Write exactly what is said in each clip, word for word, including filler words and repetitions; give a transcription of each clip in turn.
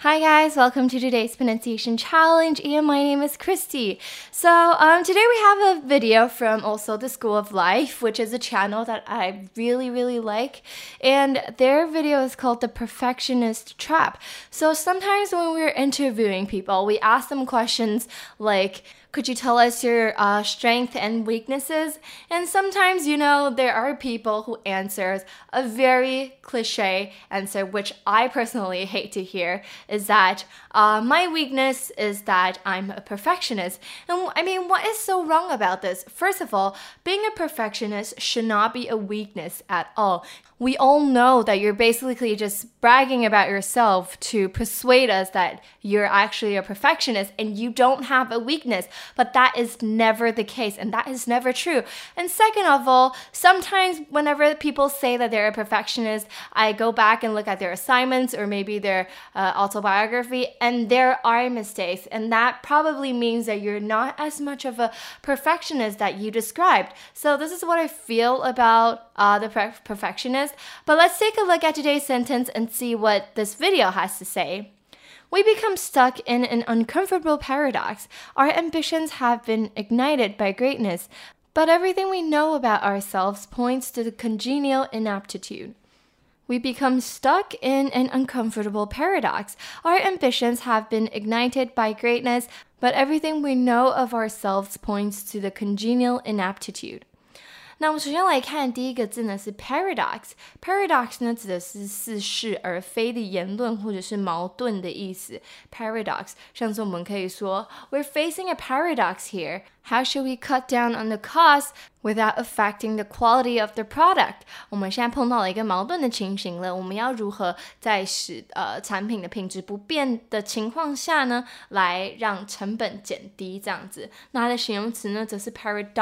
Hi guys, welcome to today's pronunciation challenge, and my name is Christy. So um, today we have a video from also the School of Life, which is a channel that I really really like, and their video is called The Perfectionist Trap. So sometimes when we're interviewing people, we ask them questions like, could you tell us your uh, strengths and weaknesses? And sometimes, you know, there are people who answers a very cliche answer, which I personally hate to hear, is that uh, my weakness is that I'm a perfectionist. And I mean, what is so wrong about this? First of all, being a perfectionist should not be a weakness at all. We all know that you're basically just bragging about yourself to persuade us that you're actually a perfectionist and you don't have a weakness. But that is never the case, and that is never true. And second of all, sometimes whenever people say that they're a perfectionist, I go back and look at their assignments or maybe their uh, autobiography, and there are mistakes. And that probably means that you're not as much of a perfectionist that you described. So this is what I feel about uh, the per- perfectionist. But let's take a look at today's sentence and see what this video has to say. We become stuck in an uncomfortable paradox. Our ambitions have been ignited by greatness, but everything we know about ourselves points to the congenial inaptitude. We become stuck in an uncomfortable paradox. Our ambitions have been ignited by greatness, but everything we know of ourselves points to the congenial inaptitude. 那我们首先来看第一个字呢是 paradox。paradox 呢指的是似是而非的言论或者是矛盾的意思。paradox 像是我们可以说 We're facing a paradox here. How should we cut down on the cost without affecting the quality of the product? 我们现在碰到了一个矛盾的情形了，我们要如何在使呃产品的品质不变的情况下呢，来让成本减低这样子。那它的形容词呢则是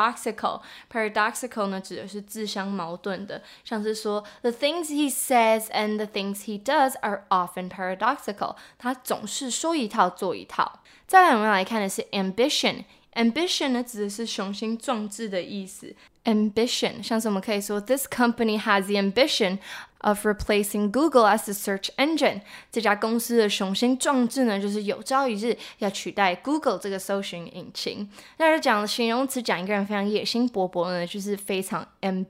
paradoxical。paradoxical 呢指的是自相矛盾的，像是说 The things he says and the things he does are often paradoxical. 他总是说一套做一套。再来我们来看的是 ambition。ambition 呢指的是雄心壮志的意思。ambition 像是我们可以说 This company has the ambition of replacing Google as the search engine. 这家公司的雄心壮志呢，就是有朝一日要取代 Google 这个搜寻引擎。那讲形容词讲一个人非常野心勃勃呢，就是非常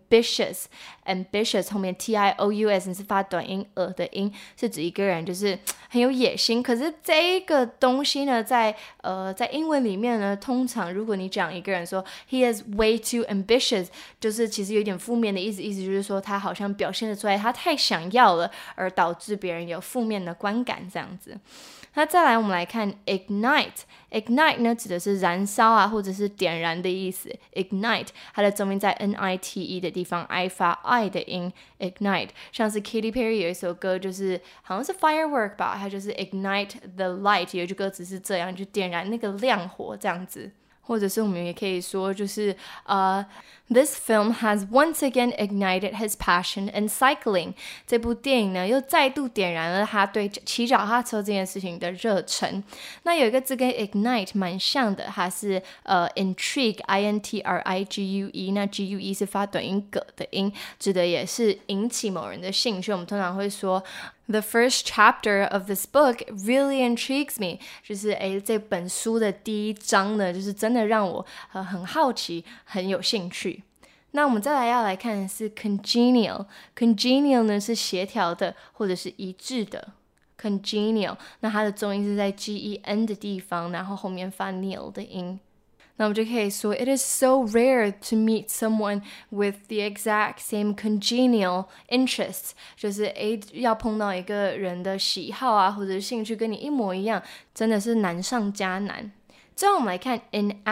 ambitious。ambitious 后面 T I O U S 是发短音呃的音，是指一个人就是很有野心。可是这个东西呢，在呃在英文里面呢，通常如果你讲一个人说 He is way too ambitious， 就是其实有点负面的意思，意思就是说他好像表现得出来他太想要了，而导致别人有负面的观感这样子。那再来我们来看 ignite。ignite 呢指的是燃烧啊，或者是点燃的意思。ignite 它的中音在 N I T E 的地方 I 发 I 的音 ignite， 像是 Katy Perry 有一首歌就是好像是 firework 吧，它就是 ignite the light， 有一句歌词是这样，就点燃那个亮火这样子。或者是我们也可以说就是呃 This film has once again ignited his passion in cycling. 这部电影呢又再度点燃了他对骑脚踏车这件事情的热忱。那有一个字跟 ignite 蛮像的，它是呃 intrigue I N T R I G U E， 那 G U E 是发短音葛的音，指的也是引起某人的兴趣。我们通常会说The first chapter of this book really intrigues me. 就是诶这本书的第一章呢，就是真的让我呃很好奇，很有兴趣。那我们再来要来看的是 congenial。congenial 呢是协调的或者是一致的。congenial 那它的重音是在 G E N 的地方，然后后面发 neal 的音。那我们就可以说 It is so rare to meet someone with the exact same congenial interests. 就是诶要碰到一个人的喜好啊或者兴趣跟你一模一样，真的是难上加难。最后我们来看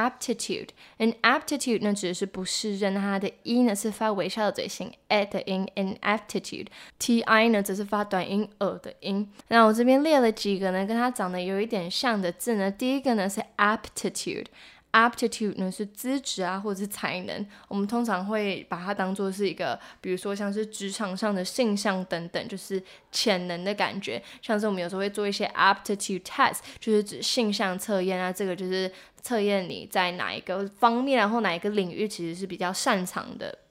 inaptitude。inaptitude 呢指的是不适任，它的 e 呢是发微笑的嘴型 a 的音 inaptitude。 T I 呢则是发短音呃的音。那我这边列了几个呢跟它长得有一点像的字呢，第一个呢是 aptitude。aptitude 呢是资质啊或者是才能，我们通常会把它当作是一个比如说像是职场上的性向等等，就是潜能的感觉。像是我们有时候会做一些 aptitude test， 就是指性向测验啊，这个就是测验你在哪一个方面然后哪一个领域其实是比较擅长的。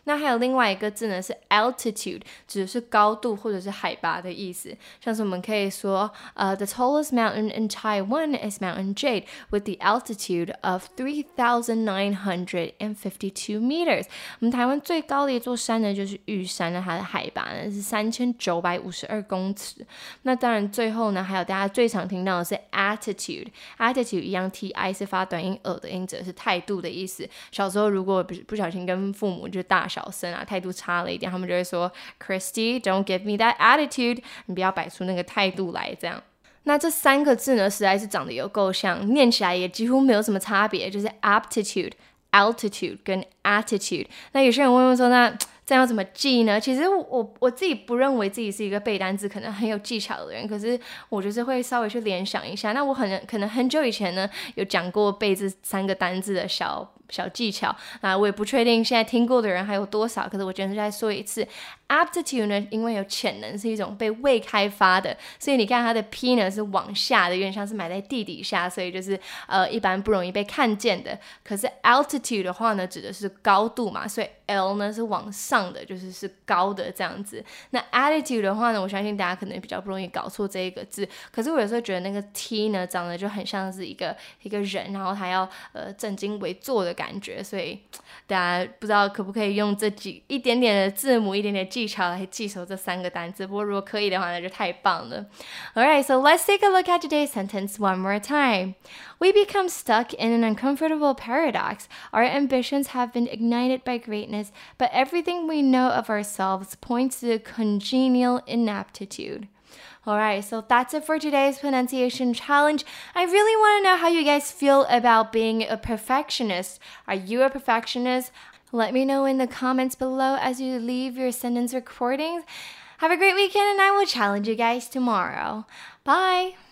那还有另外一个字呢是 altitude， 指的是高度或者是海拔的意思。像是我们可以说，呃、uh, the tallest mountain in Taiwan is Mountain Jade with the altitude of three thousand nine hundred fifty-two meters。我们台湾最高的一座山呢就是玉山，那它的海拔呢是三千九百五十二公尺。那当然最后呢，还有大家最常听到的是 attitude。attitude 一样 ti 是发短音耳的音，指的是态度的意思。小时候如果不小心跟父母就大小声啊，态度差了一点，他们就会说 Christy don't give me that attitude， 你不要摆出那个态度来这样。那这三个字呢实在是长得有够像，念起来也几乎没有什么差别，就是 aptitude、altitude 跟 attitude。那有些人问问说，那这样要怎么记呢？其实我我自己不认为自己是一个背单字可能很有技巧的人，可是我就是会稍微去联想一下。那我可能可能很久以前呢有讲过背这三个单字的小小技巧，那我也不确定现在听过的人还有多少，可是我今天再说一次。aptitude 呢，因为有潜能，是一种被未开发的，所以你看它的 P 呢是往下的，有点像是埋在地底下，所以就是呃一般不容易被看见的。可是 altitude 的话呢，指的是高度嘛，所以 L 呢是往上的，就是是高的这样子。那 attitude 的话呢，我相信大家可能比较不容易搞错这一个字，可是我有时候觉得那个 T 呢长得就很像是一个一个人，然后他要呃正襟危坐的感觉，所以大家不知道可不可以用这几一点点的字母，一点点技巧来记熟这三个单字。不过如果可以的话，那就太棒了。Alright, so let's take a look at today's sentence one more time. We become stuck in an uncomfortable paradox. Our ambitions have been ignited by greatness, but everything we know of ourselves points to congenial inaptitude. Alright, so that's it for today's pronunciation challenge. I really want to know how you guys feel about being a perfectionist. Are you a perfectionist? Let me know in the comments below as you leave your sentence recordings. Have a great weekend and I will challenge you guys tomorrow. Bye!